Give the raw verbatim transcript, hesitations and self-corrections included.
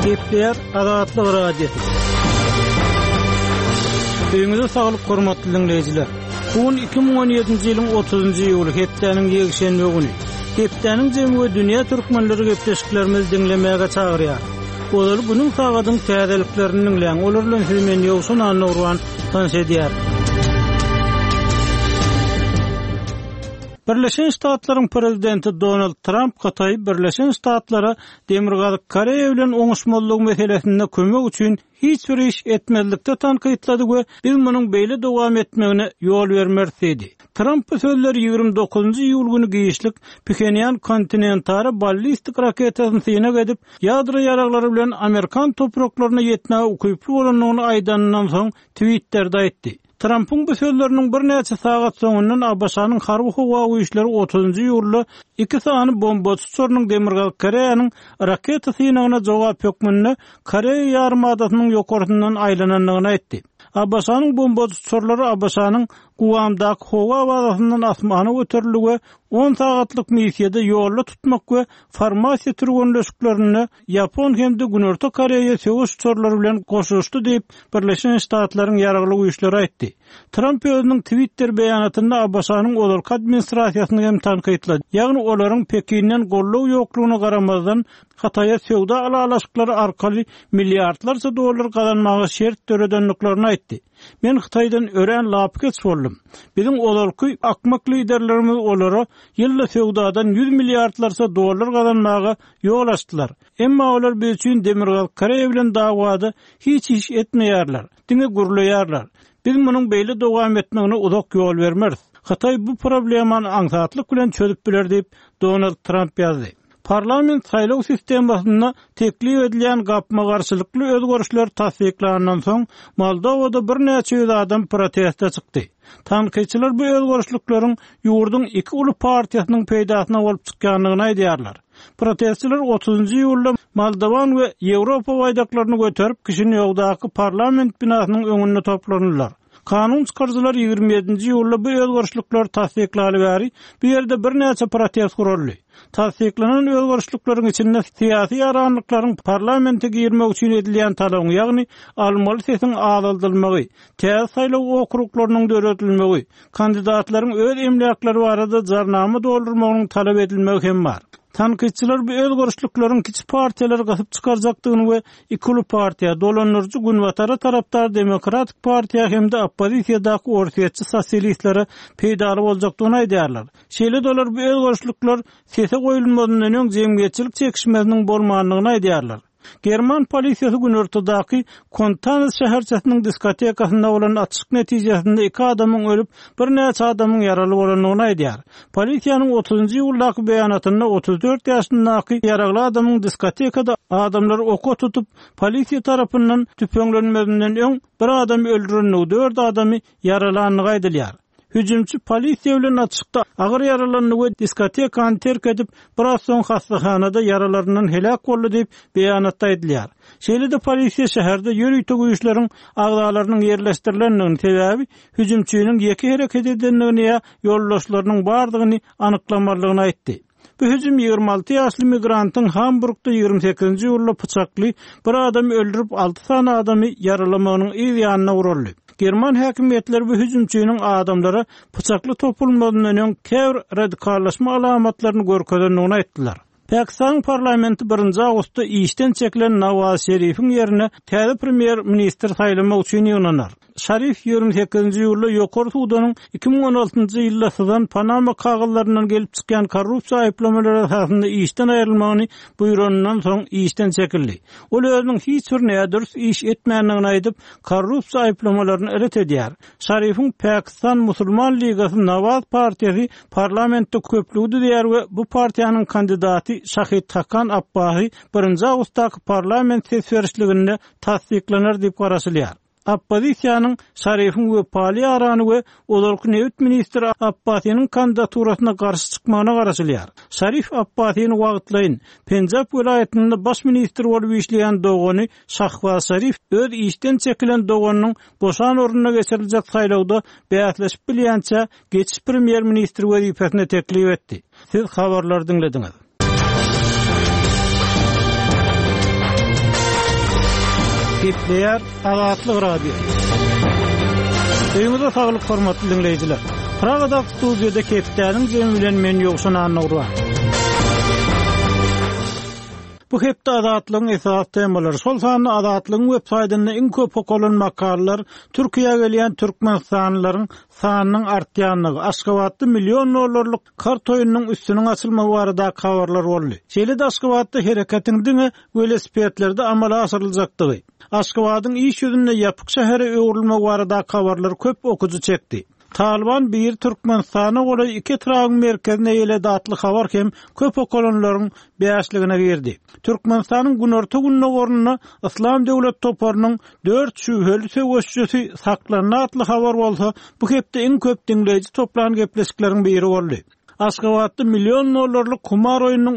Kepler Azatlyk radiosu. Öňüňizde saglyk hormatly dinleýijiler. Bugün iki bin on ýedinji ýylyň otuzynjy ýuly hepdeniň ýekşenbe güni. Hepdeniň jemy we dünýä türkmenleri gepleşiklerimiz dinlemäge çagyrýar. Olar bunyň sagadyň täzeliklerini dinleýän, olar bilen hemen ýoksun anlagran tanış edýär. Birleşen Ştatlaryň prezidenti Donald Trump Hatyy Birleşen Ştatlara Demirgazyk Koreýa bilen oňuşmalyk meselesinde kömek üçin hiç bir iş etmezlikde tanqytlady we biz munyň beýle dowam etmegine ýol bermeris dedi. Trump bu sözleri ýigirme dokuzynjy ýyl güni giýişlik Pyongyang kontinentary ballistik raketasyny syna edip ýadro ýaraglary bilen Amerikan topraklaryna ýetmäge ukyply bolanyny aýdanyndan soň Twitter'da aýtdy. Trump'un bu sözlerinin bir neçe saat soňundan A B S-nyň harby howa güýçleri otuzynjy ýylda iki sany bomba tutuşarynyň Demirgazyk Koreýanyň raketa synagyna jogap ýokmyny Koreýa ýarymadasynyň ýokartyndan aýlananlygyny aýtdy. A B S-nyň bomba tutuşarlary A B S-nyň Guamdaky howa bazasyndan asmana göteriligi on saatlyk missiýada ýolda tutmak we farmasiýa türgünleşiklerini Yapon hemde Günorta Koreýa söwüş uçurlary bilen goşuşdy diýip Birleşen Ştatlaryň ýaragly güýçleri aýtdy. Trump özüniň Twitter beýanatynda A B S-nyň olarky administrasiýasyny hem tanqytlady. Ýagny olaryň Pekinden gollaw ýoklugyna garamazdan Haty'a söwda alalaşyklary arkaly milliardlarça dollar kazanmagy şert töredenliklerini aýtdy. Men Haty'dan ören lap geçip boldum. Bizim olarky akmak liderlerimiz olara ýylda söwdadan yüz milliardlarça dollar kazanmagy ýol açdylar. Emma olar biz üçin Demirgazyk Koreýa bilen dawada hiç iş etmeýärler. Diňe gurulaýarlar. Biz munyň beýle dowam etmegine uzak ýol bermeris. Haty bu problemany aňsatlyk bilen çözüp biler diýip Donald Trump ýazdy. Parlament saýlaw sistemasyna teklif edilen gapma garşylykly özgörüşler tasdiklanandan soň Moldowada bir neçe ýüz adam protestde çykdy. Tanqyçylar bu özgörüşlikleriň ýurduň iki uly partiýasynyň peýdasyna bolup çykýanlygyny aýdýarlar. Protestçiler otuzynjy ýylda Moldowan we Ýewropa waýdaklaryny göterip kişini ýogdaky parlament binasynyň öňünde toplanýarlar. Kanun çykarjylar ýigirme ýedinji ýylda bu özgörüşlikler tasdiklany bäri bu ýerde bir neçe protest guruldy. Tasdiklanan özgörüşlikleriň içinde siyasi ýaranlyklaryň parlamente girmek üçin edilýän talaby, ýagny almaly sesin azaldylmagy, täze saýlaw okruklarynyň döretilmegi, kandidatlaryň öz emliaklary barada jarnama doldurmagynyň talap edilmegi hem bar. Tanqyçylar bu özgörüşlikleriň kiçik partiýalar gasyp çykarjakdygyny we ikili partiýa dolanyrjy Günwatara tarapdar Demokratik partiýa hemde oppozisiýadaky ortaýatçy sosialistlere peýdaly boljakdygyny aýdýarlar. Şeýle dolar bu özgörüşlikler sese goýulmadan öň jemgyýetçilik çekişmesiniň bolmanlygyny aýdýarlar. German polisiýasy Günortadaky Kontanas şäherçesiniň diskotekasynda bolan atışyk netijesinde iki adamyň ölüp, bir neçe adamyň ýaraly bolanlygyny aýdýar. Polisiýanyň otuzynjy ýyldaky beýanatynda otuz dört ýaşyndaky ýaragly adamyň diskotekada adamlar oka tutup, polisiýa tarapyndan tüpeňlenmesinden öň bir adam öldürenligi, dört adamy yaralanlygy aýdylýar. Hüjümçi polisiýa bilen atışykda agyr yaralandy we diskotekany terk edip, biraz soň hastahanada yaralaryndan helak boldy diýip beýanatda aýdylýar. Şeýle-de polisiýa şäherde ýürüýte güýçleriň agdalarynyň ýerleşdirilendigini sebäbi hüjümçiniň ýeki hereket edenligini ýa ýoldaşlarynyň bardygyny anyklamalygyny aýtdy. Bu hüjüm ýigirme alty ýaşly migrantyň Hamburgda ýigirme sekizinji ýylda pyçakly bir adamy öldürip alty sany adamy yaralamagynyň ýa-ýanyna uruldy. German häkimetleri bu hüjümçiniň adamlara pyçakly topulmadan öň käwr radikallaşma alamatlaryny görkezdenligini aýtdylar. Pakistan parlamenti birinji awgustda işden çekilen Nawaz Şerifiň ýerine täze premier minister saýlamak üçin ýygnanar. Şerif ýigirme sekizinji ýylda ýokary sudanyň iki bin on altynjy ýylda syzan Panama kagallarynyň gelip çykýan korrupsiýa aýplamalary esasynda işden aýrylmagyny buýranyndan soň işden çekildi. Ol özüniň hiç bir nädürs iş etmänligini aýdyp, korrupsiýa aýplamalaryny eret edýär. Şerifiň Pakistan Musulman Ligasy Nawaz partiýasy parlamentde köplügdi diýär we bu partiýanyň kandidaty Şahid Hakan Abbasi birinji awgustdaky parlament sesverişliginde tasdiklanar diýip garaşylýar. Oppozisiýanyň Şerifiň we Pali arany we olarky näwit minister Abbasiýanyň kandidaturasyna garşy çykmagyna garaşylýar. Şerif Abbasiýany wagtlaýyn Penjab welaýetinde baş minister bolup işleýän Dogany Şahbaz Şerif öz işden çekilen Doganyň boşan ornuna geçiriljek saýlawda beýatlaşyp bilýänçe geçiş premier minister wezipesine teklif etdi. Siz habarlar dinlediňiz. Gepleyer Azatlyk Radio. Öýüňizde saglyk hormatly dinleýijiler. Pragada studiýada Kepdäniň jemi bilen men ýokşan anagyrwa. Bu hepde azatlygyň esas temalary. Şol sany azatlygyň websaýtynda iň köp okulan makallar Türkiýe gelýän türkmenstanlylaryň sanynyň artýanlygy, Aşgabatda million dollarlyk kart oýunynyň üstüniň açylmagy barada habarlar boldy. Şeýle Aşgabatda hereketiň diňe velosipedlerde amala asyryljakdygy, Aşgabatyň iş ýüzünde ýapyk şäheri öwrülmegi barada habarlar köp okuju çekdi. Taliban bir Türkmenistana gola iki trağın merkezine ele datly habar hem köp okulanlaryň beýasligine berdi. Türkmenistanyň günorta gününe gornuna İslam döwlet toparynyň dört şübheli söwüşçüsi saklanatly habar bolsa, bu hepde iň köp dinleýiji toplan gepleşikleriň biri boldy. Aşgabatda million dollarlyk kumar oýunynyň